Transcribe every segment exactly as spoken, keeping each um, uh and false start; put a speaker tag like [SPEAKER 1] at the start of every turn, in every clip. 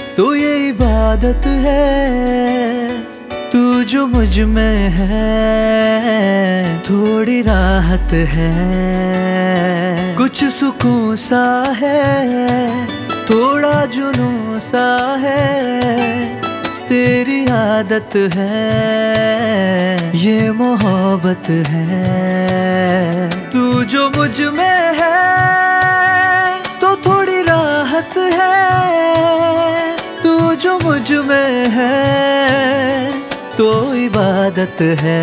[SPEAKER 1] तो ये इबादत है तू जो मुझ में है, थोड़ी राहत है, कुछ सुकून सा है, थोड़ा जुनून सा है, तेरी आदत है, ये मोहब्बत है। तू जो मुझ में है तो थोड़ी राहत है, तू जो मुझ में है तो इबादत है।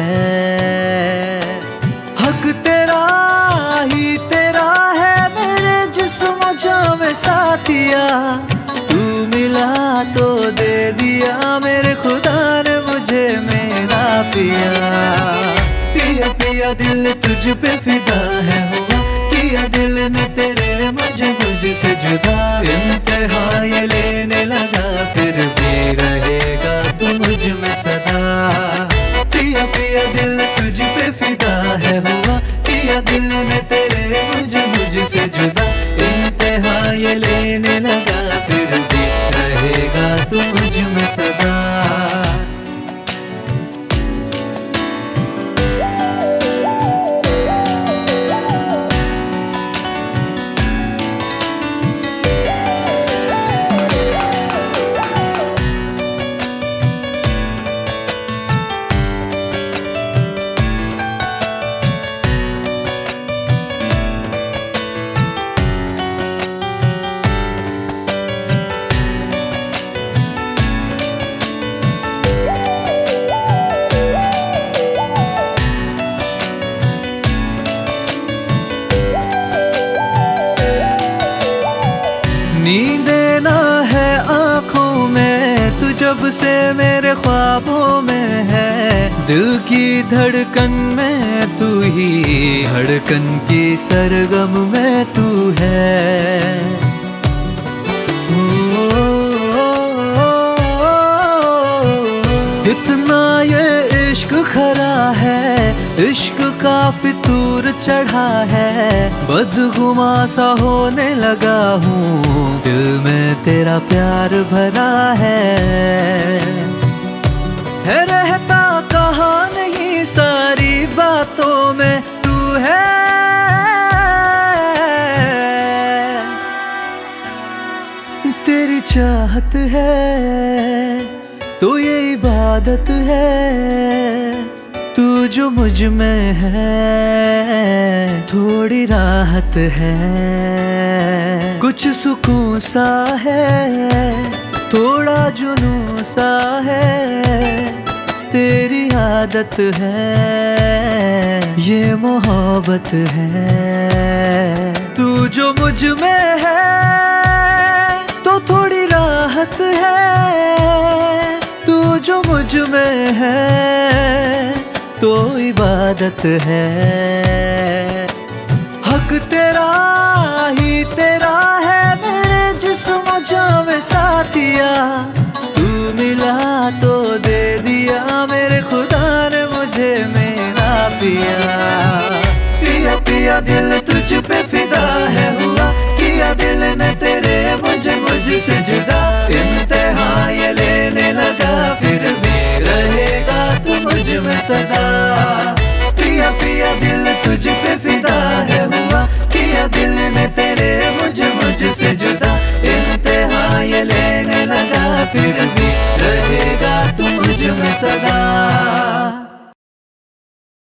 [SPEAKER 1] हक तेरा ही तेरा है मेरे जिस्म जामे साथिया, तू मिला तो दे दिया मेरे खुदा ने मुझे मेरा पिया। पिया पिया दिल तुझ पे फिदा है हुआ, किया दिल ने तेरे मुझे मुझसे जुदा। इंतहा ये लेने लगा फिर भी रहेगा तू मुझ में सदा। पिया पिया दिल तुझ पे फिदा है हुआ, किया दिल ने तेरे मुझे मुझसे जुदा। इंतहा ये लेने लगा फिर भी रहेगा तू मुझ में सदा। नींदें ना है आँखों में तू जब से मेरे ख्वाबों में है, दिल की धड़कन में तू ही, धड़कन की सरगम में तू है। कितना ये इश्क खरा है, इश्क का फितूर चढ़ा है, बदगुमा सा होने लगा हूँ, दिल में तेरा प्यार भरा है। है रहता कहाँ नहीं सारी बातों में तू है, तेरी चाहत है तो ये इबादत है। तू जो मुझ में है थोड़ी राहत है, कुछ सुकून सा है, थोड़ा जुनून सा है, तेरी आदत है, ये मोहब्बत है। तू जो मुझ में है तो थोड़ी राहत है, तू जो मुझ में है तो इबादत है। हक तेरा ही तेरा है मेरे जिस्म जामे साथिया, तू मिला तो दे दिया मेरे खुदा ने मुझे मेरा पिया। पिया पिया दिल तुझ पे फिदा है हुआ, किया दिल ने तेरे मुझे मुझसे जुदा। इंतहा ये लेने लगा फिर भी रहेगा तू मुझ में सदा।